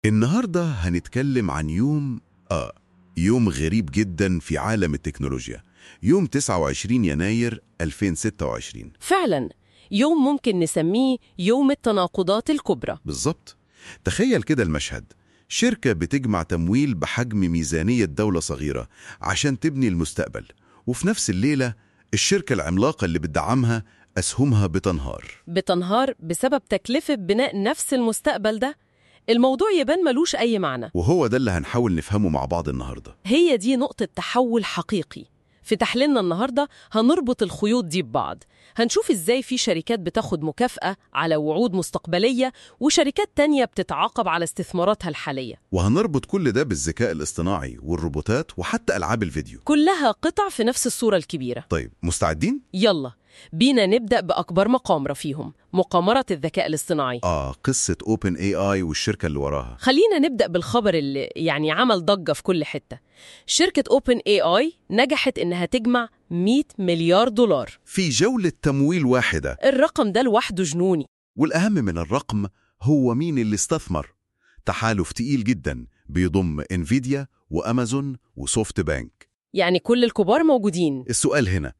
النهاردة هنتكلم عن يوم غريب جدا في عالم التكنولوجيا. يوم 29 يناير 2026. فعلا يوم ممكن نسميه يوم التناقضات الكبرى. بالظبط. تخيل كده المشهد، شركة بتجمع تمويل بحجم ميزانية دولة صغيرة عشان تبني المستقبل، وفي نفس الليلة الشركة العملاقة اللي بتدعمها أسهمها بتنهار بسبب تكلفة بناء نفس المستقبل ده. الموضوع يبان ملوش أي معنى. وهو ده اللي هنحاول نفهمه مع بعض النهاردة. هي دي نقطة تحول حقيقي. في تحليلنا النهاردة هنربط الخيوط دي ببعض. هنشوف إزاي في شركات بتاخد مكافأة على وعود مستقبلية، وشركات تانية بتتعاقب على استثماراتها الحالية. وهنربط كل ده بالذكاء الاصطناعي والروبوتات وحتى ألعاب الفيديو. كلها قطع في نفس الصورة الكبيرة. طيب، مستعدين؟ يلا بينا نبدأ بأكبر مقامرة فيهم، مقامرة الذكاء الاصطناعي. قصة OpenAI والشركة اللي وراها. خلينا نبدأ بالخبر اللي عمل ضجة في كل حتة. شركة OpenAI نجحت إنها تجمع 100 مليار دولار في جولة تمويل واحدة. الرقم ده لوحده جنوني. والأهم من الرقم هو مين اللي استثمر. تحالف تقيل جدا بيضم انفيديا وأمازون وسوفت بانك. يعني كل الكبار موجودين. السؤال هنا،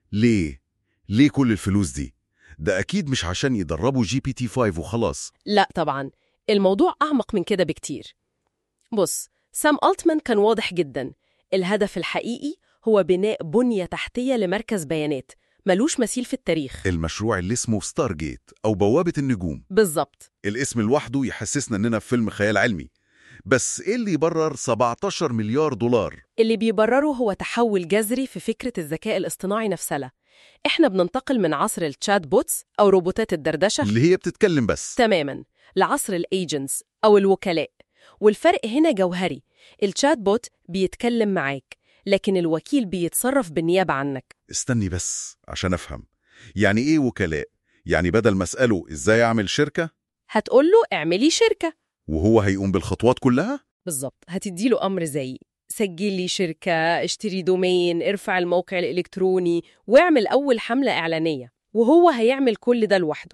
ليه كل الفلوس دي؟ ده أكيد مش عشان يدربوا GPT-5 وخلاص. لا طبعا، الموضوع أعمق من كده بكتير. بص، سام ألتمان كان واضح جدا. الهدف الحقيقي هو بناء بنية تحتية لمركز بيانات ملوش مثيل في التاريخ. المشروع اللي اسمه ستار جيت أو بوابة النجوم. بالظبط. الاسم لوحده يحسسنا إننا في فيلم خيال علمي. بس إيه اللي يبرر 17 مليار دولار؟ اللي بيبرره هو تحول جذري في فكرة الذكاء الاصطناعي نفسها. احنا بننتقل من عصر التشات بوتس أو روبوتات الدردشة اللي هي بتتكلم بس تماماً لعصر الايجنتس أو الوكلاء. والفرق هنا جوهري. التشات بوت بيتكلم معاك، لكن الوكيل بيتصرف بالنيابة عنك. استني بس عشان أفهم، يعني إيه وكلاء؟ يعني بدل ما أسأله إزاي أعمل شركة، هتقوله اعملي شركة، وهو هيقوم بالخطوات كلها؟ بالظبط. هتديله أمر زي سجل لي شركة، اشتري دومين، ارفع الموقع الإلكتروني، واعمل أول حملة إعلانية، وهو هيعمل كل ده لوحده.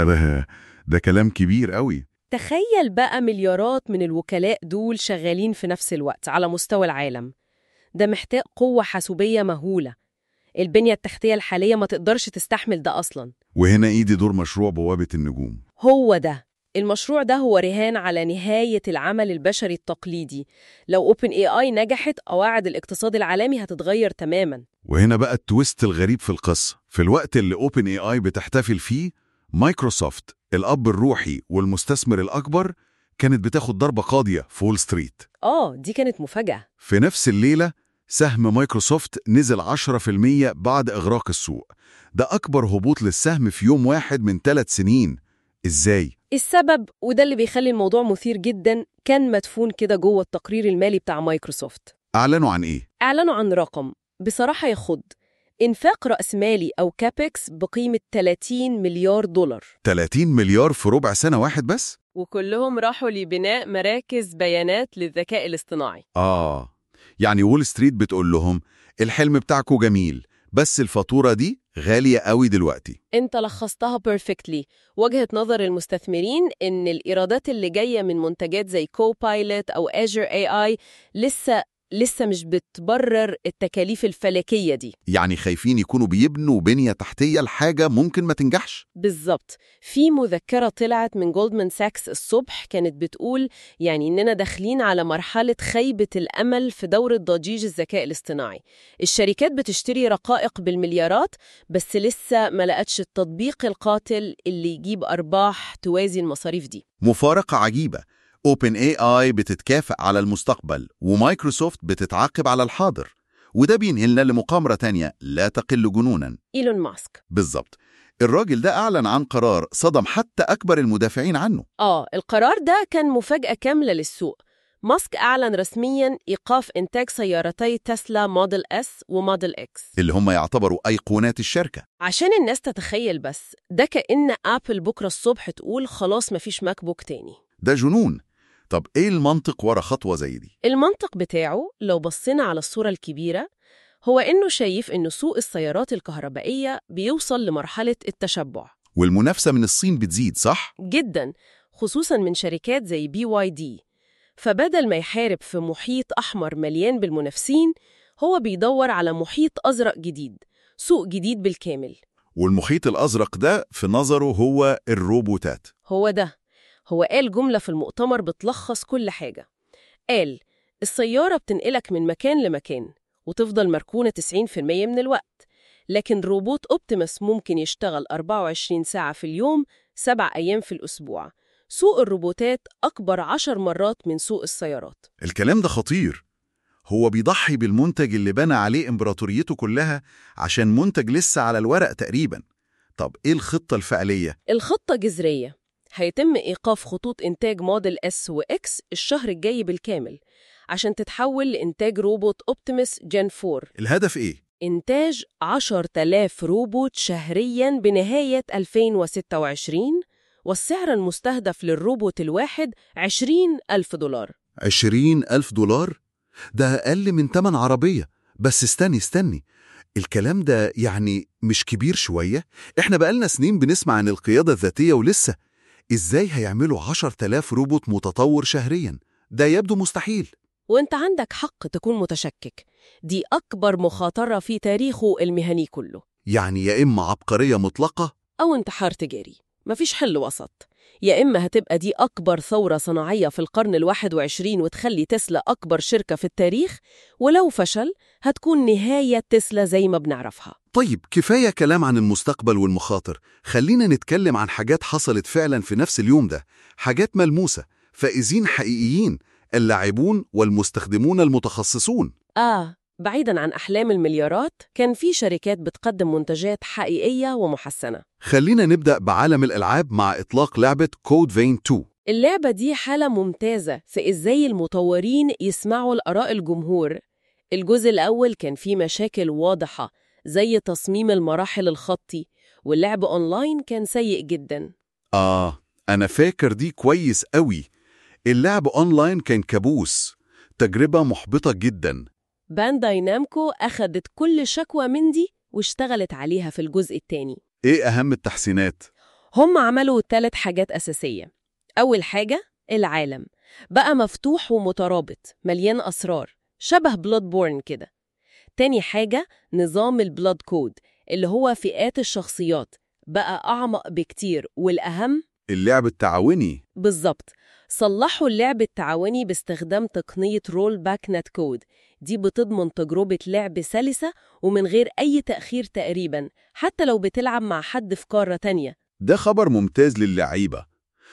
ده كلام كبير قوي. تخيل بقى مليارات من الوكلاء دول شغالين في نفس الوقت على مستوى العالم. ده محتاج قوة حاسوبية مهولة. البنية التحتية الحالية ما تقدرش تستحمل ده أصلاً. وهنا إيدي دور مشروع بوابة النجوم. هو ده. المشروع ده هو رهان على نهاية العمل البشري التقليدي. لو OpenAI نجحت، قواعد الاقتصاد العالمي هتتغير تماماً. وهنا بقى التويست الغريب في القصة. في الوقت اللي OpenAI بتحتفل فيه، مايكروسوفت الأب الروحي والمستثمر الأكبر كانت بتاخد ضربة قاضية في وول ستريت. دي كانت مفاجأة. في نفس الليلة سهم مايكروسوفت نزل 10% بعد إغراق السوق. ده أكبر هبوط للسهم في يوم واحد من 3 سنين. إزاي؟ السبب، وده اللي بيخلي الموضوع مثير جدا، كان مدفون كده جوه التقرير المالي بتاع مايكروسوفت. أعلنوا عن إيه؟ أعلنوا عن رقم بصراحة يخض. إنفاق رأس مالي أو كابكس بقيمة 30 مليار دولار. 30 مليار في ربع سنة واحد بس؟ وكلهم راحوا لبناء مراكز بيانات للذكاء الاصطناعي. يعني وول ستريت بتقول لهم الحلم بتاعكو جميل، بس الفاتورة دي غالية قوي دلوقتي. انت لخصتها بيرفكتلي. وجهة نظر المستثمرين ان الإيرادات اللي جاية من منتجات زي كوبايلوت أو Azure AI لسه مش بتبرر التكاليف الفلكية دي. يعني خايفين يكونوا بيبنوا بنية تحتية لحاجة ممكن ما تنجحش. بالظبط. في مذكرة طلعت من جولدمان ساكس الصبح كانت بتقول إننا داخلين على مرحلة خيبة الأمل في دورة ضجيج الذكاء الاصطناعي. الشركات بتشتري رقائق بالمليارات، بس لسه ما لقتش التطبيق القاتل اللي يجيب أرباح توازي المصاريف دي. مفارقة عجيبة. OpenAI بتتكافئ على المستقبل ومايكروسوفت بتتعاقب على الحاضر، وده بينقلنا لمقامرة تانية لا تقل جنوناً. إيلون ماسك. بالظبط. الراجل ده أعلن عن قرار صدم حتى أكبر المدافعين عنه. القرار ده كان مفاجأة كاملة للسوق. ماسك أعلن رسمياً إيقاف إنتاج سيارتي تسلا موديل S وموديل X اللي هم يعتبروا أيقونات الشركة. عشان الناس تتخيل بس، ده كأن أبل بكرة الصبح تقول خلاص مفيش ماك بوك تاني. ده جنون. طب إيه المنطق ورا خطوة زي دي؟ المنطق بتاعه لو بصينا على الصورة الكبيرة هو إنه شايف إنه سوق السيارات الكهربائية بيوصل لمرحلة التشبع، والمنافسة من الصين بتزيد، صح؟ جداً، خصوصاً من شركات زي BYD. فبدل ما يحارب في محيط أحمر مليان بالمنافسين، هو بيدور على محيط أزرق جديد، سوق جديد بالكامل. والمحيط الأزرق ده في نظره هو الروبوتات. هو قال جملة في المؤتمر بتلخص كل حاجة. قال: السيارة بتنقلك من مكان لمكان وتفضل مركونة 90% من الوقت، لكن روبوت أوبتيموس ممكن يشتغل 24 ساعة في اليوم 7 أيام في الأسبوع. سوق الروبوتات أكبر 10 مرات من سوق السيارات. الكلام ده خطير. هو بيضحي بالمنتج اللي بنى عليه إمبراطوريته كلها عشان منتج لسه على الورق تقريبا. طب إيه الخطة الفعلية؟ الخطة جذرية. هيتم إيقاف خطوط إنتاج موديل S و X الشهر الجاي بالكامل عشان تتحول لإنتاج روبوت أوبتيموس جين 4. الهدف إيه؟ إنتاج 10,000 روبوت شهرياً بنهاية 2026، والسعر المستهدف للروبوت الواحد $20,000. $20,000؟ ده أقل من تمن عربية. بس استني، الكلام ده يعني مش كبير شوية؟ إحنا بقالنا سنين بنسمع عن القيادة الذاتية ولسه. إزاي هيعملوا 10,000 روبوت متطور شهرياً؟ ده يبدو مستحيل. وانت عندك حق تكون متشكك. دي أكبر مخاطرة في تاريخه المهني كله. يعني يا إما عبقرية مطلقة أو انتحار تجاري. مفيش حل وسط. يا إما هتبقى دي أكبر ثورة صناعية في القرن 21 وتخلي تسلا أكبر شركة في التاريخ، ولو فشل هتكون نهاية تسلا زي ما بنعرفها. طيب كفاية كلام عن المستقبل والمخاطر، خلينا نتكلم عن حاجات حصلت فعلا في نفس اليوم ده. حاجات ملموسة، فائزين حقيقيين، اللاعبون والمستخدمون المتخصصون. بعيداً عن أحلام المليارات، كان في شركات بتقدم منتجات حقيقية ومحسنة. خلينا نبدأ بعالم الألعاب مع إطلاق لعبة كود فين 2. اللعبة دي حالة ممتازة في إزاي المطورين يسمعوا لآراء الجمهور. الجزء الأول كان فيه مشاكل واضحة زي تصميم المراحل الخطي، واللعب أونلاين كان سيء جداً. أنا فاكر دي كويس قوي. اللعب أونلاين كان كابوس، تجربة محبطة جداً. بانداي نامكو أخدت كل شكوى من دي واشتغلت عليها في الجزء الثاني. إيه أهم التحسينات؟ هم عملوا 3 حاجات أساسية. أول حاجة، العالم بقى مفتوح ومترابط مليان أسرار شبه بلاد بورن كده. تاني حاجة، نظام البلاد كود اللي هو فئات الشخصيات بقى أعمق بكتير، والأهم اللعب التعاوني. بالظبط، صلحوا اللعب التعاوني باستخدام تقنية رول باك نت كود. دي بتضمن تجربة لعب سلسة ومن غير أي تأخير تقريباً، حتى لو بتلعب مع حد في قارة تانية. ده خبر ممتاز للعيبة.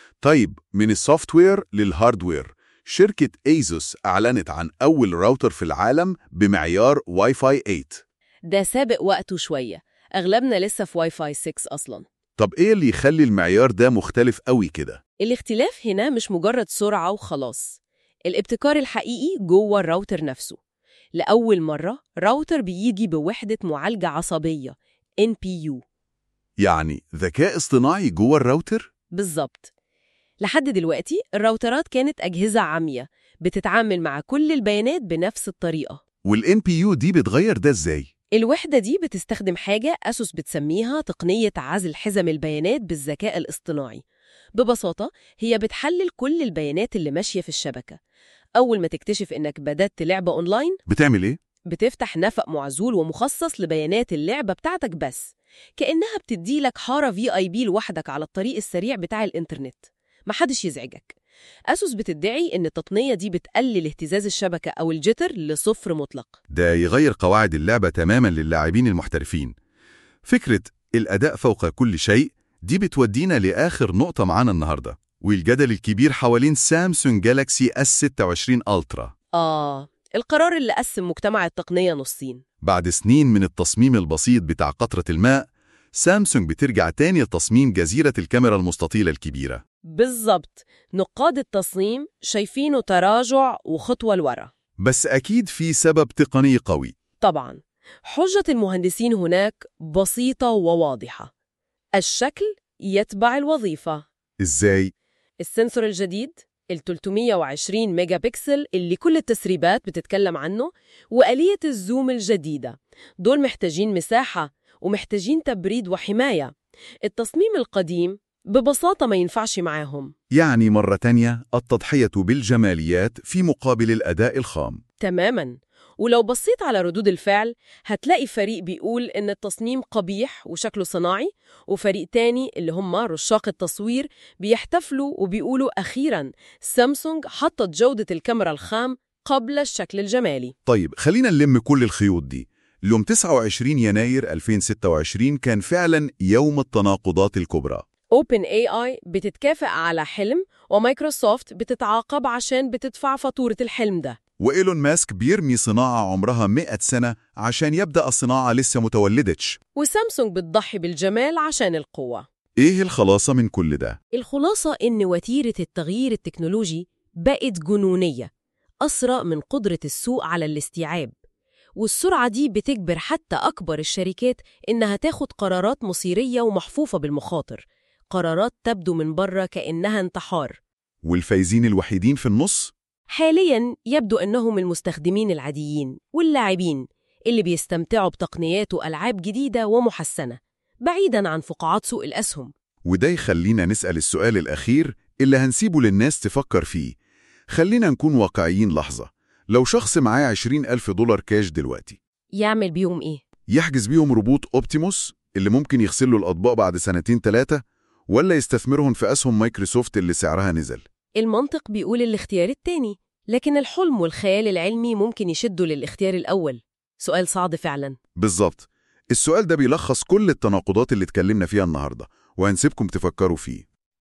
طيب من السوفتوير للهاردوير، شركة ايزوس أعلنت عن أول راوتر في العالم بمعيار واي فاي 8. ده سابق وقته شوية، أغلبنا لسه في واي فاي 6 أصلاً. طب إيه اللي يخلي المعيار ده مختلف قوي كده؟ الاختلاف هنا مش مجرد سرعة وخلاص. الابتكار الحقيقي جوه الراوتر نفسه. لأول مرة راوتر بيجي بوحدة معالجة عصبية NPU. يعني ذكاء اصطناعي جوه الراوتر؟ بالظبط. لحد دلوقتي الراوترات كانت أجهزة عامية بتتعامل مع كل البيانات بنفس الطريقة. والNPU دي بتغير ده إزاي؟ الوحدة دي بتستخدم حاجة أسوس بتسميها تقنية عزل حزم البيانات بالذكاء الاصطناعي. ببساطة هي بتحلل كل البيانات اللي ماشية في الشبكة. أول ما تكتشف إنك بدأت لعبة أونلاين، بتعمل إيه؟ بتفتح نفق معزول ومخصص لبيانات اللعبة بتاعتك بس، كأنها بتديلك حارة VIP لوحدك على الطريق السريع بتاع الإنترنت، محدش يزعجك. أسوس بتدعي إن التقنية دي بتقلل اهتزاز الشبكة أو الجيتر لصفر مطلق. ده يغير قواعد اللعبة تماماً للاعبين المحترفين. فكرة الأداء فوق كل شيء دي بتودينا لآخر نقطة معانا النهاردة، والجدل الكبير حوالين سامسونج جالاكسي S26 ألترا. القرار اللي قسم مجتمع التقنية نصين. بعد سنين من التصميم البسيط بتاع قطرة الماء، سامسونج بترجع تاني لتصميم جزيرة الكاميرا المستطيلة الكبيرة. بالظبط، نقاد التصميم شايفينه تراجع وخطوة لورا. بس أكيد في سبب تقني قوي. طبعاً، حجة المهندسين هناك بسيطة وواضحة. الشكل يتبع الوظيفة. إزاي؟ السنسور الجديد 320 ميجا بكسل اللي كل التسريبات بتتكلم عنه، وآلية الزوم الجديدة، دول محتاجين مساحة ومحتاجين تبريد وحماية. التصميم القديم ببساطة ما ينفعش معاهم. يعني مرة تانية التضحية بالجماليات في مقابل الأداء الخام. تماماً. ولو بصيت على ردود الفعل هتلاقي فريق بيقول إن التصميم قبيح وشكله صناعي، وفريق تاني اللي هم رشاق التصوير بيحتفلوا وبيقولوا أخيراً سامسونج حطت جودة الكاميرا الخام قبل الشكل الجمالي. طيب خلينا نلم كل الخيوط دي. اليوم 29 يناير 2026 كان فعلا يوم التناقضات الكبرى. OpenAI بتتكافئ على حلم، ومايكروسوفت بتتعاقب عشان بتدفع فاتورة الحلم ده. وإيلون ماسك بيرمي صناعة عمرها 100 سنة عشان يبدأ الصناعة لسه متولدتش. وسامسونج بتضحي بالجمال عشان القوة. إيه الخلاصة من كل ده؟ الخلاصة إن وتيرة التغيير التكنولوجي بقت جنونية، أسرع من قدرة السوق على الاستيعاب، والسرعة دي بتجبر حتى أكبر الشركات إنها تاخد قرارات مصيرية ومحفوفة بالمخاطر، قرارات تبدو من بره كأنها انتحار. والفايزين الوحيدين في النص؟ حالياً يبدو أنهم المستخدمين العاديين واللاعبين اللي بيستمتعوا بتقنيات وألعاب جديدة ومحسنة، بعيداً عن فقاعات سوق الأسهم. وده يخلينا نسأل السؤال الأخير اللي هنسيبه للناس تفكر فيه. خلينا نكون واقعيين لحظة. لو شخص معاه 20,000 دولار كاش دلوقتي، يعمل بيهم إيه؟ يحجز بيهم روبوت أوبتيموس اللي ممكن يغسل له الأطباق بعد 2-3 ولا يستثمرهم في أسهم مايكروسوفت اللي سعرها نزل؟ المنطق بيقول الاختيار التاني، لكن الحلم والخيال العلمي ممكن يشدوا للاختيار الأول. سؤال صعب فعلاً. بالظبط. السؤال ده بيلخص كل التناقضات اللي اتكلمنا فيها النهاردة، وهنسيبكم تفكروا فيه.